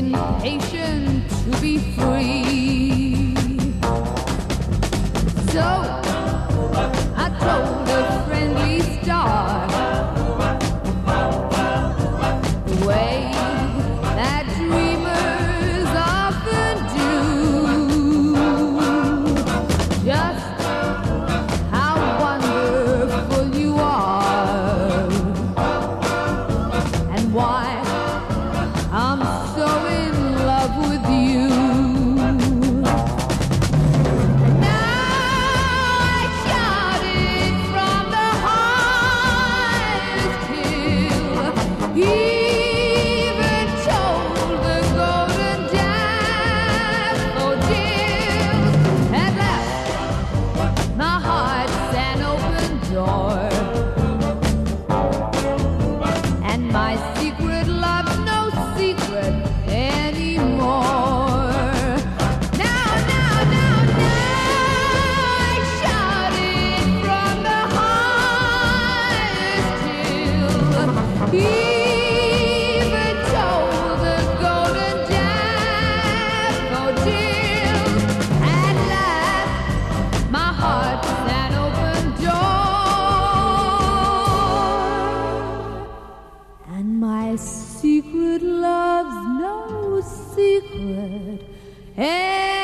impatient to be free. So I told a friendly star the way that dreamers often do, just how wonderful you are, and why I'm so in love with you. Secret love's no secret.